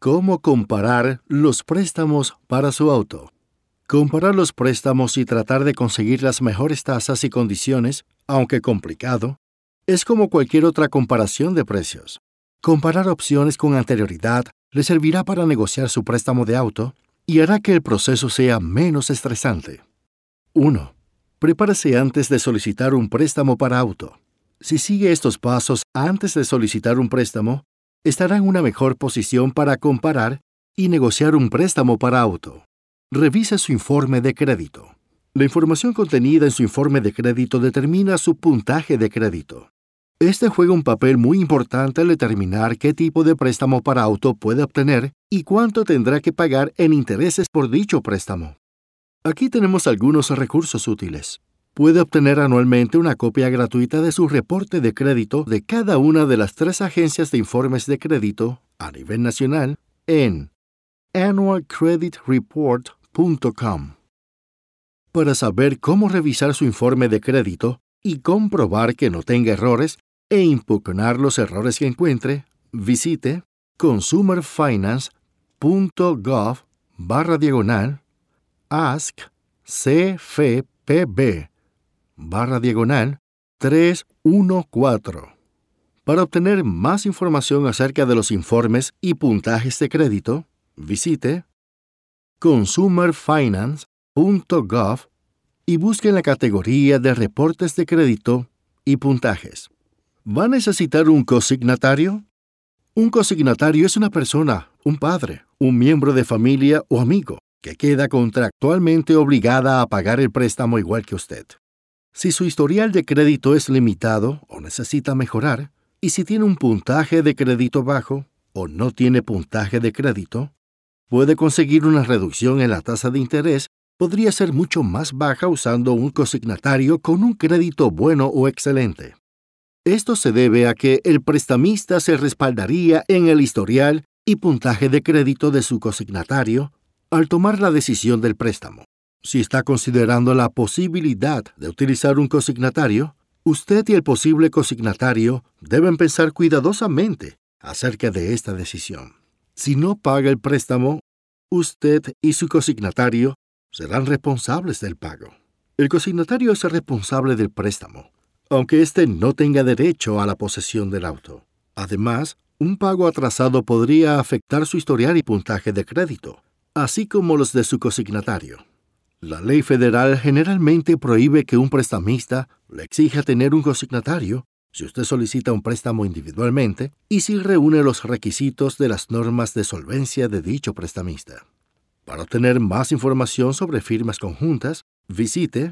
cómo comparar los préstamos para su auto. Comparar los préstamos y tratar de conseguir las mejores tasas y condiciones, aunque complicado, es como cualquier otra comparación de precios. Comparar opciones con anterioridad le servirá para negociar su préstamo de auto y hará que el proceso sea menos estresante. 1. Prepárese antes de solicitar un préstamo para auto. Si sigue estos pasos antes de solicitar un préstamo, estará en una mejor posición para comparar y negociar un préstamo para auto. Revise su informe de crédito. La información contenida en su informe de crédito determina su puntaje de crédito. Este juega un papel muy importante al determinar qué tipo de préstamo para auto puede obtener y cuánto tendrá que pagar en intereses por dicho préstamo. Aquí tenemos algunos recursos útiles. Puede obtener anualmente una copia gratuita de su reporte de crédito de cada una de las 3 agencias de informes de crédito a nivel nacional en annualcreditreport.com. Para saber cómo revisar su informe de crédito y comprobar que no tenga errores e impugnar los errores que encuentre, visite consumerfinance.gov/askcfpb/314. Para obtener más información acerca de los informes y puntajes de crédito, visite consumerfinance.gov y busque en la categoría de reportes de crédito y puntajes. ¿Va a necesitar un cosignatario? Un cosignatario es una persona, un padre, un miembro de familia o amigo que queda contractualmente obligada a pagar el préstamo igual que usted. Si su historial de crédito es limitado o necesita mejorar, y si tiene un puntaje de crédito bajo o no tiene puntaje de crédito, puede conseguir una reducción en la tasa de interés. Podría ser mucho más baja usando un cosignatario con un crédito bueno o excelente. Esto se debe a que el prestamista se respaldaría en el historial y puntaje de crédito de su cosignatario al tomar la decisión del préstamo. Si está considerando la posibilidad de utilizar un cosignatario, usted y el posible cosignatario deben pensar cuidadosamente acerca de esta decisión. Si no paga el préstamo, usted y su cosignatario serán responsables del pago. El cosignatario es el responsable del préstamo, aunque éste no tenga derecho a la posesión del auto. Además, un pago atrasado podría afectar su historial y puntaje de crédito, así como los de su cosignatario. La ley federal generalmente prohíbe que un prestamista le exija tener un cosignatario si usted solicita un préstamo individualmente y si reúne los requisitos de las normas de solvencia de dicho prestamista. Para obtener más información sobre firmas conjuntas, visite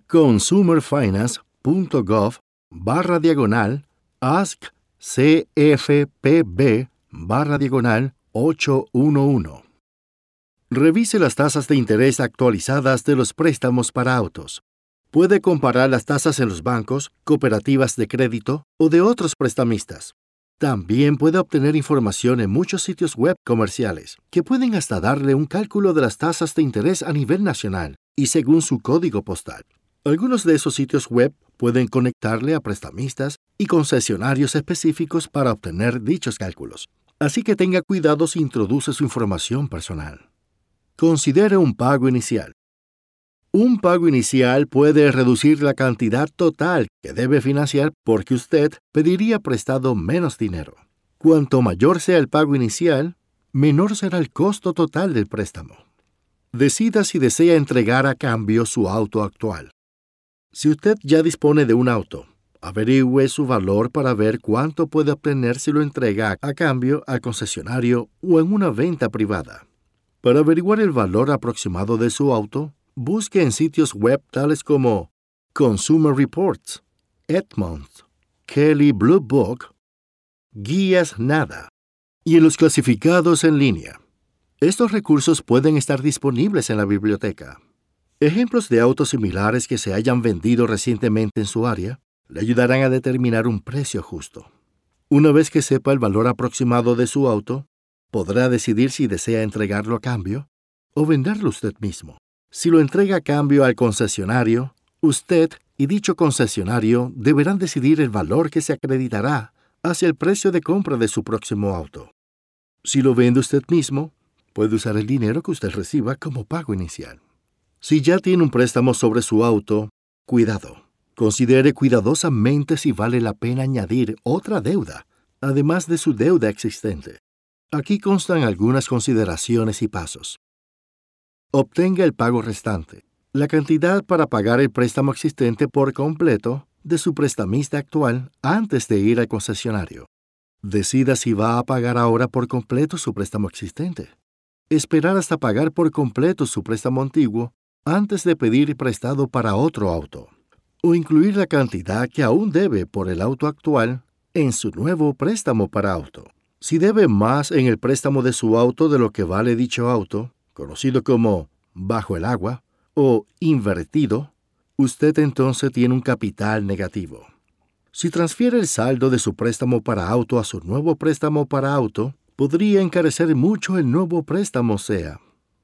consumerfinance.gov/askcfpb/811. Revise las tasas de interés actualizadas de los préstamos para autos. Puede comparar las tasas en los bancos, cooperativas de crédito o de otros prestamistas. También puede obtener información en muchos sitios web comerciales, que pueden hasta darle un cálculo de las tasas de interés a nivel nacional y según su código postal. Algunos de esos sitios web pueden conectarle a prestamistas y concesionarios específicos para obtener dichos cálculos. Así que tenga cuidado si introduce su información personal. Considere un pago inicial. Un pago inicial puede reducir la cantidad total que debe financiar porque usted pediría prestado menos dinero. Cuanto mayor sea el pago inicial, menor será el costo total del préstamo. Decida si desea entregar a cambio su auto actual. Si usted ya dispone de un auto, averigüe su valor para ver cuánto puede obtener si lo entrega a cambio al concesionario o en una venta privada. Para averiguar el valor aproximado de su auto, busque en sitios web tales como Consumer Reports, Edmunds, Kelley Blue Book, Guías Nada y en los clasificados en línea. Estos recursos pueden estar disponibles en la biblioteca. Ejemplos de autos similares que se hayan vendido recientemente en su área le ayudarán a determinar un precio justo. Una vez que sepa el valor aproximado de su auto, podrá decidir si desea entregarlo a cambio o venderlo usted mismo. Si lo entrega a cambio al concesionario, usted y dicho concesionario deberán decidir el valor que se acreditará hacia el precio de compra de su próximo auto. Si lo vende usted mismo, puede usar el dinero que usted reciba como pago inicial. Si ya tiene un préstamo sobre su auto, cuidado. Considere cuidadosamente si vale la pena añadir otra deuda, además de su deuda existente. Aquí constan algunas consideraciones y pasos. Obtenga el pago restante, la cantidad para pagar el préstamo existente por completo de su prestamista actual antes de ir al concesionario. Decida si va a pagar ahora por completo su préstamo existente. Esperar hasta pagar por completo su préstamo antiguo antes de pedir prestado para otro auto. O incluir la cantidad que aún debe por el auto actual en su nuevo préstamo para auto. Si debe más en el préstamo de su auto de lo que vale dicho auto, conocido como bajo el agua o invertido, usted entonces tiene un capital negativo. Si transfiere el saldo de su préstamo para auto a su nuevo préstamo para auto, podría encarecer mucho el nuevo préstamo sea.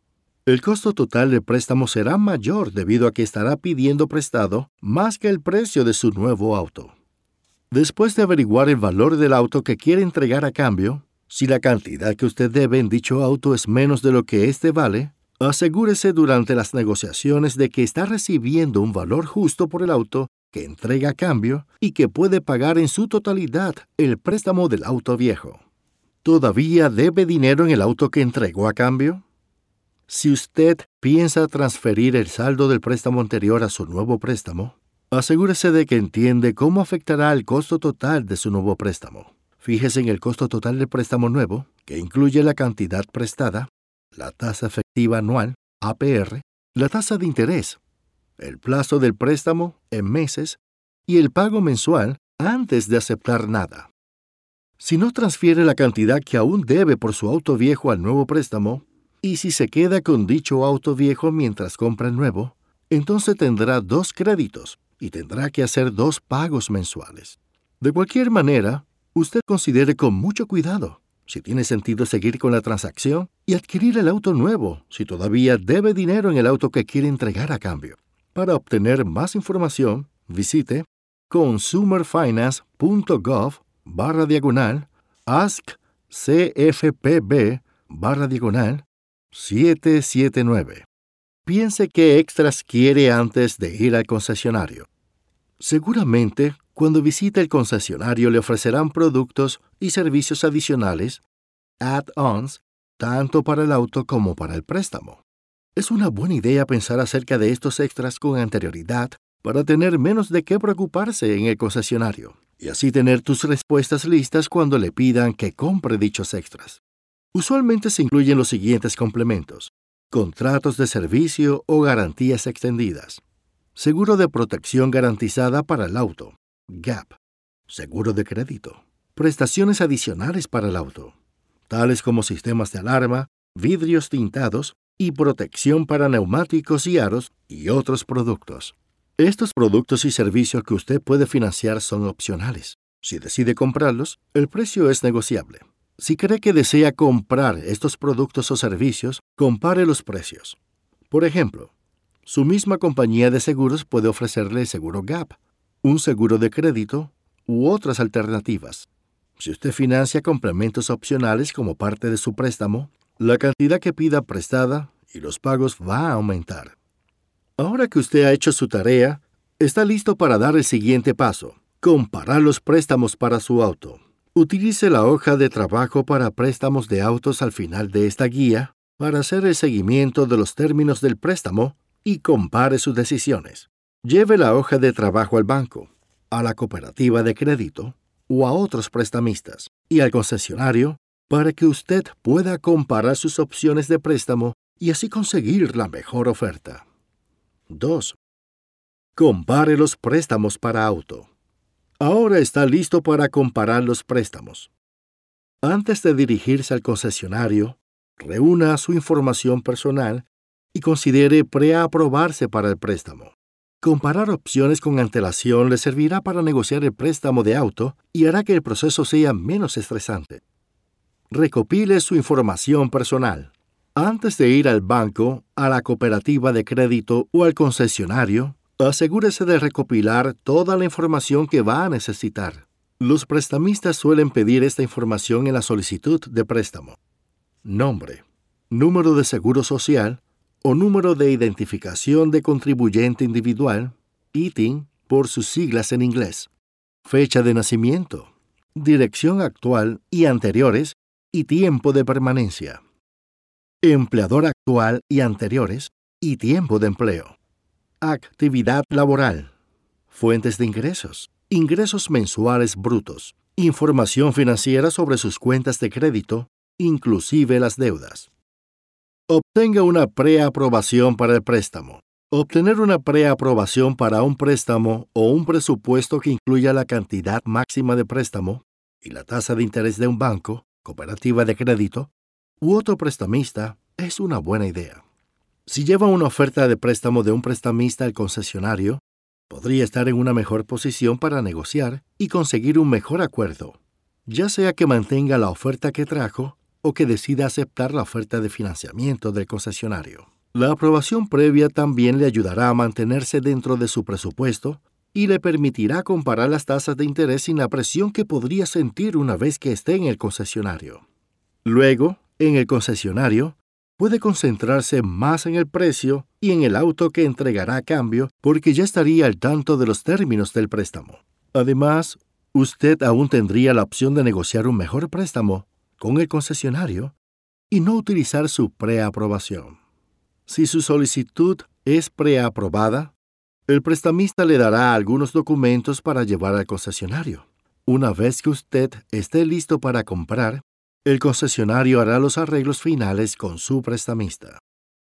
El costo total del préstamo será mayor debido a que estará pidiendo prestado más que el precio de su nuevo auto. Después de averiguar el valor del auto que quiere entregar a cambio, si la cantidad que usted debe en dicho auto es menos de lo que éste vale, asegúrese durante las negociaciones de que está recibiendo un valor justo por el auto que entrega a cambio y que puede pagar en su totalidad el préstamo del auto viejo. ¿Todavía debe dinero en el auto que entregó a cambio? Si usted piensa transferir el saldo del préstamo anterior a su nuevo préstamo, asegúrese de que entiende cómo afectará el costo total de su nuevo préstamo. Fíjese en el costo total del préstamo nuevo, que incluye la cantidad prestada, la tasa efectiva anual, APR, la tasa de interés, el plazo del préstamo en meses y el pago mensual antes de aceptar nada. Si no transfiere la cantidad que aún debe por su auto viejo al nuevo préstamo, y si se queda con dicho auto viejo mientras compra el nuevo, entonces tendrá 2 créditos y tendrá que hacer 2 pagos mensuales. De cualquier manera, usted considere con mucho cuidado si tiene sentido seguir con la transacción y adquirir el auto nuevo si todavía debe dinero en el auto que quiere entregar a cambio. Para obtener más información, visite consumerfinance.gov/askcfpb/779. Piense qué extras quiere antes de ir al concesionario. Seguramente, cuando visite el concesionario le ofrecerán productos y servicios adicionales, add-ons, tanto para el auto como para el préstamo. Es una buena idea pensar acerca de estos extras con anterioridad para tener menos de qué preocuparse en el concesionario y así tener tus respuestas listas cuando le pidan que compre dichos extras. Usualmente se incluyen los siguientes complementos: contratos de servicio o garantías extendidas, seguro de protección garantizada para el auto, GAP, seguro de crédito, prestaciones adicionales para el auto, tales como sistemas de alarma, vidrios tintados y protección para neumáticos y aros y otros productos. Estos productos y servicios que usted puede financiar son opcionales. Si decide comprarlos, el precio es negociable. Si cree que desea comprar estos productos o servicios, compare los precios. Por ejemplo, su misma compañía de seguros puede ofrecerle el seguro GAP, un seguro de crédito u otras alternativas. Si usted financia complementos opcionales como parte de su préstamo, la cantidad que pida prestada y los pagos va a aumentar. Ahora que usted ha hecho su tarea, está listo para dar el siguiente paso: comparar los préstamos para su auto. Utilice la hoja de trabajo para préstamos de autos al final de esta guía para hacer el seguimiento de los términos del préstamo y compare sus decisiones. Lleve la hoja de trabajo al banco, a la cooperativa de crédito o a otros prestamistas y al concesionario para que usted pueda comparar sus opciones de préstamo y así conseguir la mejor oferta. 2. Compare los préstamos para auto. Ahora está listo para comparar los préstamos. Antes de dirigirse al concesionario, reúna su información personal y considere preaprobarse para el préstamo. Comparar opciones con antelación le servirá para negociar el préstamo de auto y hará que el proceso sea menos estresante. Recopile su información personal. Antes de ir al banco, a la cooperativa de crédito o al concesionario, asegúrese de recopilar toda la información que va a necesitar. Los prestamistas suelen pedir esta información en la solicitud de préstamo: nombre, número de seguro social o número de identificación de contribuyente individual, ITIN por sus siglas en inglés, fecha de nacimiento, dirección actual y anteriores y tiempo de permanencia, empleador actual y anteriores y tiempo de empleo, actividad laboral, fuentes de ingresos, ingresos mensuales brutos, información financiera sobre sus cuentas de crédito, inclusive las deudas. Obtenga una preaprobación para el préstamo. Obtener una preaprobación para un préstamo o un presupuesto que incluya la cantidad máxima de préstamo y la tasa de interés de un banco, cooperativa de crédito u otro prestamista es una buena idea. Si lleva una oferta de préstamo de un prestamista al concesionario, podría estar en una mejor posición para negociar y conseguir un mejor acuerdo, ya sea que mantenga la oferta que trajo o que decida aceptar la oferta de financiamiento del concesionario. La aprobación previa también le ayudará a mantenerse dentro de su presupuesto y le permitirá comparar las tasas de interés sin la presión que podría sentir una vez que esté en el concesionario. Luego, en el concesionario, puede concentrarse más en el precio y en el auto que entregará a cambio porque ya estaría al tanto de los términos del préstamo. Además, usted aún tendría la opción de negociar un mejor préstamo con el concesionario y no utilizar su preaprobación. Si su solicitud es preaprobada, el prestamista le dará algunos documentos para llevar al concesionario. Una vez que usted esté listo para comprar, el concesionario hará los arreglos finales con su prestamista.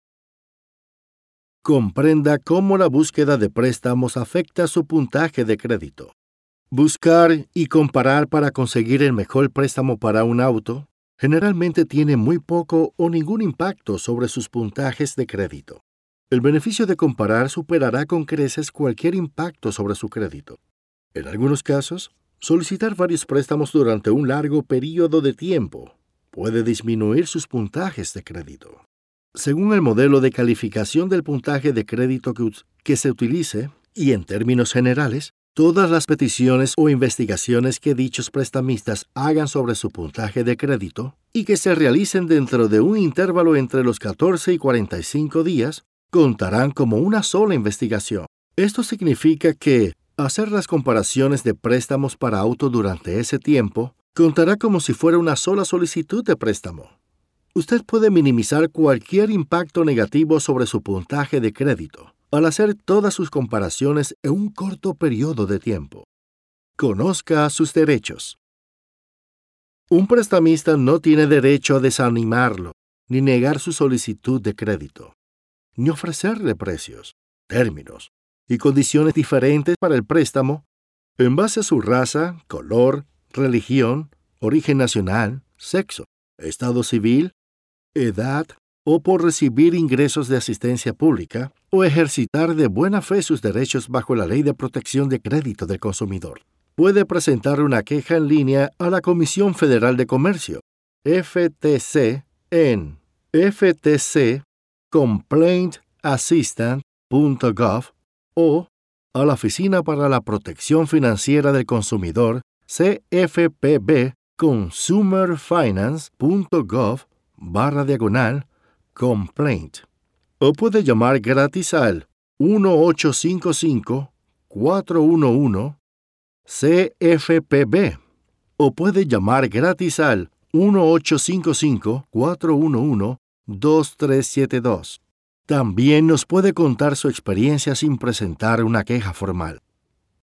Comprenda cómo la búsqueda de préstamos afecta su puntaje de crédito. Buscar y comparar para conseguir el mejor préstamo para un auto generalmente tiene muy poco o ningún impacto sobre sus puntajes de crédito. El beneficio de comparar superará con creces cualquier impacto sobre su crédito. En algunos casos, solicitar varios préstamos durante un largo período de tiempo puede disminuir sus puntajes de crédito. Según el modelo de calificación del puntaje de crédito que se utilice, y en términos generales, todas las peticiones o investigaciones que dichos prestamistas hagan sobre su puntaje de crédito y que se realicen dentro de un intervalo entre los 14 y 45 días contarán como una sola investigación. Esto significa que hacer las comparaciones de préstamos para auto durante ese tiempo contará como si fuera una sola solicitud de préstamo. Usted puede minimizar cualquier impacto negativo sobre su puntaje de crédito al hacer todas sus comparaciones en un corto periodo de tiempo. Conozca sus derechos. Un prestamista no tiene derecho a desanimarlo, ni negar su solicitud de crédito, ni ofrecerle precios, términos y condiciones diferentes para el préstamo en base a su raza, color, religión, origen nacional, sexo, estado civil, edad o por recibir ingresos de asistencia pública o ejercitar de buena fe sus derechos bajo la Ley de Protección de Crédito del Consumidor. Puede presentar una queja en línea a la Comisión Federal de Comercio, FTC, en ftccomplaintassistant.gov o a la Oficina para la Protección Financiera del Consumidor, CFPB, consumerfinance.gov/complaint. O puede llamar gratis al 1-855-411-CFPB. O puede llamar gratis al 1-855-411-2372. También nos puede contar su experiencia sin presentar una queja formal.